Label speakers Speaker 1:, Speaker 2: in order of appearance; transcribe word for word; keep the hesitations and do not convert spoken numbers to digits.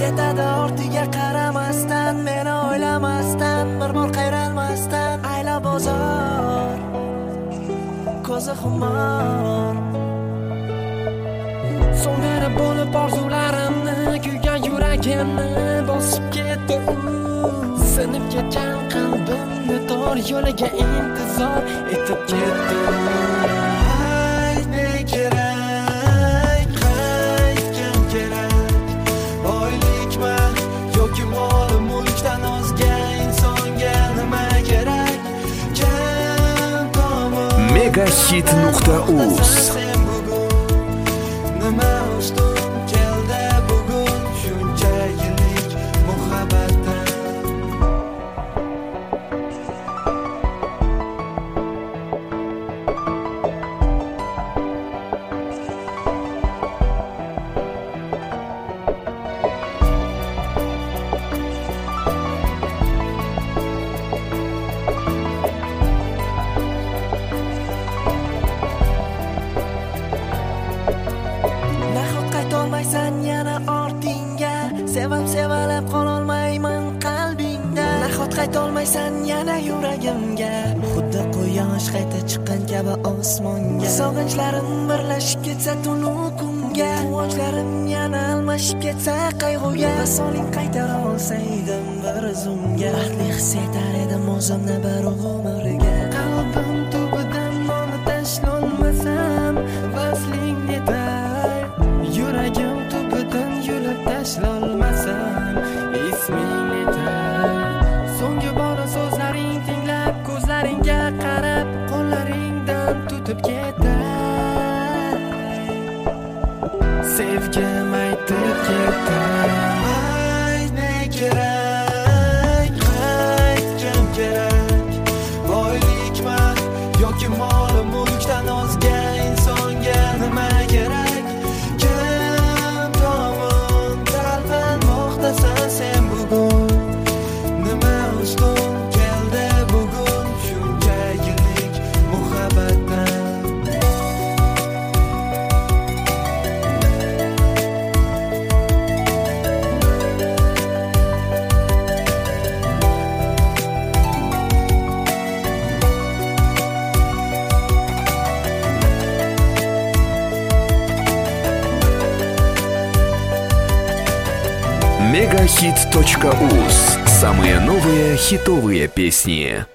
Speaker 1: ketadi ortiga qaramasdan, meni o'ylamasdan, bir bor qayralmasdan. Ayla bozor, ko'zi xumor, so'ngra bo'lib orzularimni, kuygan yuragimni bosib ketdi u. Sinib ketgan qalbimni tor yo'liga intizor etib ketdi. Aytma kerak, qaytgan kerak, boylikmi yoki mol mulkdan o'zga insonga nima kerak?
Speaker 2: megahit nuqta uz
Speaker 1: Nima ustun keldi bugun shuncha yillik muhabbatdan. Qaytolmaysan yana ortingga, sevam sevalab qololmayman qalbingda. Nahot qaytolmaysan yana yuragimga, xuddi quyosh qayta chiqqan kabi osmonga. Sog'inchlarim birlashib ketsa tunu kunga, quvonchlarim yana almashib ketsa qayg'uga. Vasoling qaytara olsaydim bir zumga, baxtli his etar edim o'zimni bir umrga. Qalbim tubidan nonni tashlolmasam, vasling netar. Yuragim tubidan yulib tashlolmasam, isming netar. So'nggi bora so'zlaring tinglab, ko'zlaringga qarab, qo'llaringdan tutib ketay. Sevgim aytib ketay. Aytma kerak, qaytgan kerak, boylikmi yoki mol mulkdan o'zga insonga nima kerak? Sen bugun nima ustun keldi bugun shuncha yillik muhabbatdan.
Speaker 2: мегахит точка уз. Самые новые хитовые песни.